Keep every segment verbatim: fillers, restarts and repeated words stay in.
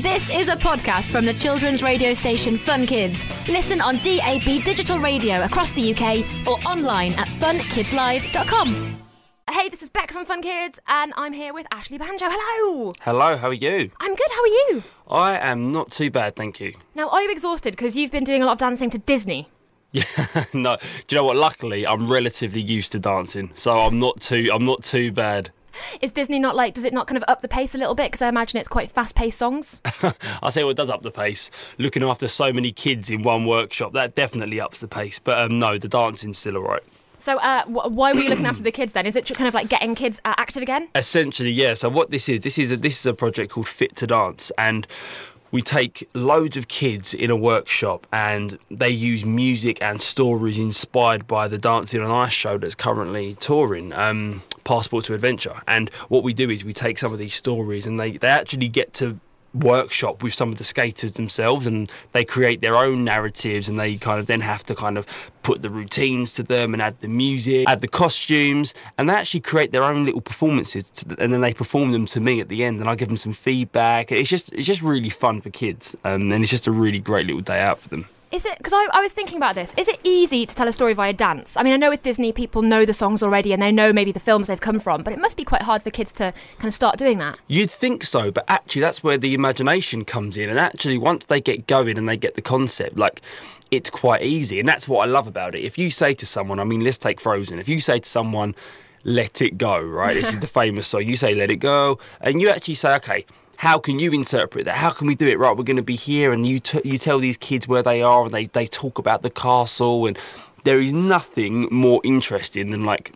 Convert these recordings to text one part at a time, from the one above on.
This is a podcast from the children's radio station Fun Kids. Listen on D A B digital radio across the U K or online at fun kids live dot com. Hey, this is Bex from Fun Kids, and I'm here with Ashley Banjo. Hello! Hello, how are you? I'm good, how are you? I am not too bad, thank you. Now, are you exhausted because you've been doing a lot of dancing to Disney? Yeah, no. Do you know what? Luckily, I'm relatively used to dancing, so I'm not too. I'm not too bad. Is Disney not like? Does it not kind of up the pace a little bit? Because I imagine it's quite fast-paced songs. I say what does up the pace. Looking after so many kids in one workshop, that definitely ups the pace. But um, no, the dancing's still all right. So uh, wh- why were you looking after the kids then? Is it kind of like getting kids uh, active again? Essentially, yeah. So what this is, this is a, this is a project called Fit to Dance, and we take loads of kids in a workshop and they use music and stories inspired by the Dancing on Ice show that's currently touring, um, Passport to Adventure. And what we do is we take some of these stories and they, they actually get to workshop with some of the skaters themselves, and they create their own narratives, and they kind of then have to kind of put the routines to them and add the music, add the costumes, and they actually create their own little performances to the, and then they perform them to me at the end, and I give them some feedback. It's just it's just really fun for kids, um, and it's just a really great little day out for them. Is it, because I, I was thinking about this, is it easy to tell a story via dance? I mean, I know with Disney people know the songs already and they know maybe the films they've come from, but it must be quite hard for kids to kind of start doing that. You'd think so, but actually that's where the imagination comes in, and actually once they get going and they get the concept, like, it's quite easy, and that's what I love about it. If you say to someone, I mean, let's take Frozen, if you say to someone, let it go, right, this is the famous song, you say let it go, and you actually say, okay, how can you interpret that? How can we do it? Right, we're going to be here, and you t- you tell these kids where they are, and they, they talk about the castle, and there is nothing more interesting than, like,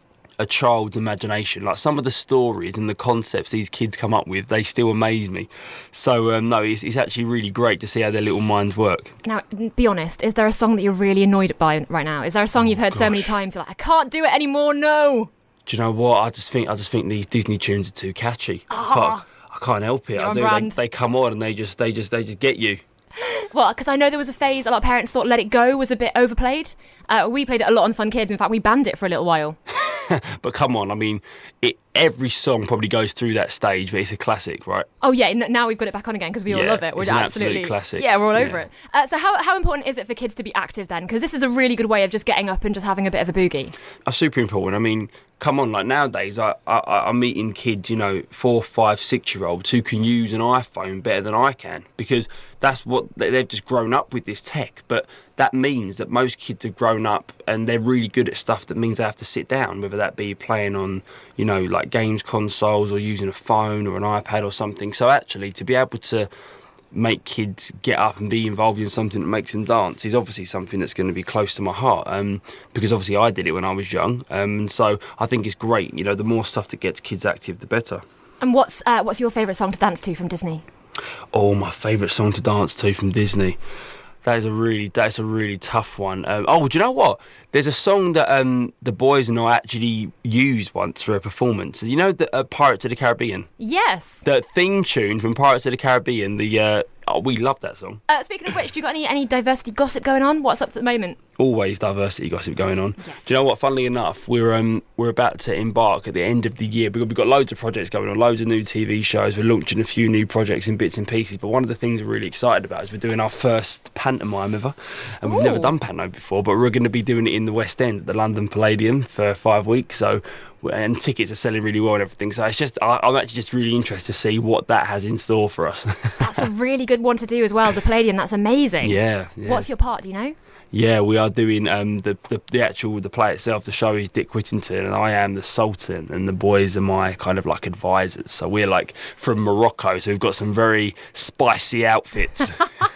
a child's imagination. Like, some of the stories and the concepts these kids come up with, they still amaze me. So, um, no, it's, it's actually really great to see how their little minds work. Now, be honest, is there a song that you're really annoyed by right now? Is there a song you've heard oh, so many times, you're like, I can't do it anymore, no? Do you know what? I just think I just think these Disney tunes are too catchy. I can't, I can't help it. I do. They, they come on and they just they just they just get you. Well, because I know there was a phase a lot of parents thought Let It Go was a bit overplayed. Uh, we played it a lot on Fun Kids. In fact, we banned it for a little while. But come on, I mean, it, every song probably goes through that stage, but it's a classic, right? Oh yeah, n- now we've got it back on again because we all yeah, love it. We're it's an absolutely absolute classic. Yeah, we're all yeah. over it. Uh, so how how important is it for kids to be active then? Because this is a really good way of just getting up and just having a bit of a boogie. That's super important. I mean, come on, like nowadays, I, I, I'm meeting kids, you know, four, five, six-year-olds who can use an iPhone better than I can, because that's what they've just grown up with, this tech. But that means that most kids have grown up and they're really good at stuff that means they have to sit down, whether that be playing on, you know, like games consoles or using a phone or an iPad or something. So actually, to be able to make kids get up and be involved in something that makes them dance is obviously something that's going to be close to my heart, um, because obviously I did it when I was young, um, and so I think it's great. You know, the more stuff that gets kids active, the better. And what's uh, what's your favourite song to dance to from Disney? Oh, my favourite song to dance to from Disney. That is a really that's a really tough one. Um, oh, do you know what? There's a song that um, the boys and I actually used once for a performance. You know, the uh, Pirates of the Caribbean. Yes. The theme tune from Pirates of the Caribbean. The uh, oh, we love that song. Uh, speaking of which, do you got any any diversity gossip going on? What's up at the moment? Always diversity gossip going on. Yes. Do you know what? Funnily enough, we're um we're about to embark at the end of the year. We've got, we've got loads of projects going on, loads of new T V shows. We're launching a few new projects in bits and pieces. But one of the things we're really excited about is we're doing our first pantomime ever, and we've Ooh. never done pantomime before. But we're going to be doing it in the West End at the London Palladium for five weeks. So. And tickets are selling really well and everything. So it's just, I, I'm actually just really interested to see what that has in store for us. That's a really good one to do as well, the Palladium. That's amazing. Yeah. yeah. What's your part, do you know? Yeah, we are doing um, the, the the actual the play itself. The show is Dick Whittington, and I am the Sultan, and the boys are my kind of like advisors. So we're like from Morocco, so we've got some very spicy outfits.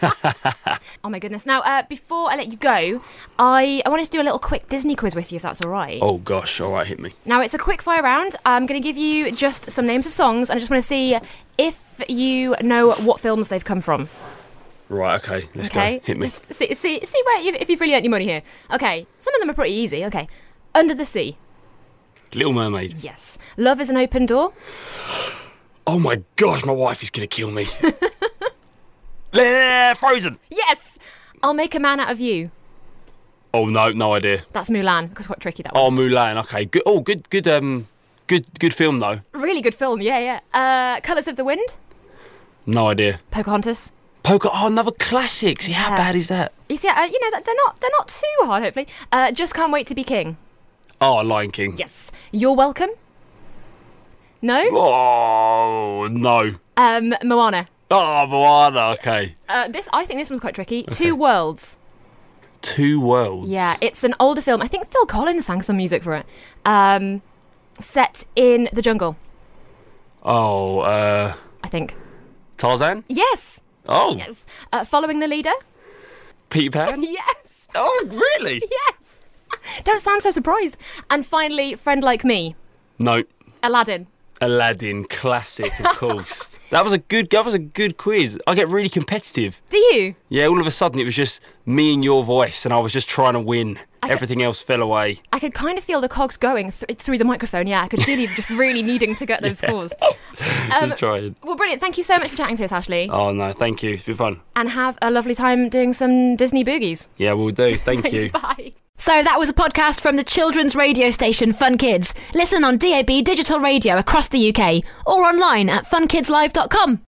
Oh my goodness! Now, uh, before I let you go, I I wanted to do a little quick Disney quiz with you, if that's all right. Oh gosh, all right, hit me. Now it's a quick fire round. I'm going to give you just some names of songs, and I just want to see if you know what films they've come from. Right, okay, let's okay. go. Hit me. Let's see, see, see where you've, if you've really earned your money here. Okay, some of them are pretty easy. Okay, Under the Sea. Little Mermaid. Yes. Love is an Open Door. Oh my gosh, my wife is gonna kill me. Le- Frozen. Yes. I'll Make a Man Out of You. Oh no, no idea. That's Mulan. Because quite tricky that one. Oh, Mulan. Okay, good. Oh, good, good. Um, good, good film though. Really good film. Yeah, yeah. Uh, Colours of the Wind. No idea. Pocahontas. Poker. Oh, another classic. See, how Yeah. bad is that? You see, uh, you know, they're not they're not too hard, hopefully. Uh, Just Can't Wait to Be King. Oh, Lion King. Yes. You're Welcome. No. Oh, no. Um, Moana. Oh, Moana. Okay. Uh, this I think this one's quite tricky. Two Worlds. Two Worlds. Yeah, it's an older film. I think Phil Collins sang some music for it. Um, set in the jungle. Oh, uh, I think. Tarzan? Yes. Oh, Yes. Uh, Following the Leader. Peter Pan? Yes. Oh, really? Yes. Don't sound so surprised. And finally, Friend Like Me. No. Aladdin. Aladdin, classic, of course. That was a good. That was a good quiz. I get really competitive. Do you? Yeah, all of a sudden it was just me and your voice, and I was just trying to win. I Everything else fell away. I could kind of feel the cogs going th- through the microphone. Yeah, I could feel you just really needing to get those scores. Um, just trying. Well, brilliant. Thank you so much for chatting to us, Ashley. Oh no, thank you. It's been fun. And have a lovely time doing some Disney boogies. Yeah, we'll do. Thank you. Bye. So that was a podcast from the children's radio station Fun Kids. Listen on D A B digital radio across the U K or online at fun kids live dot com.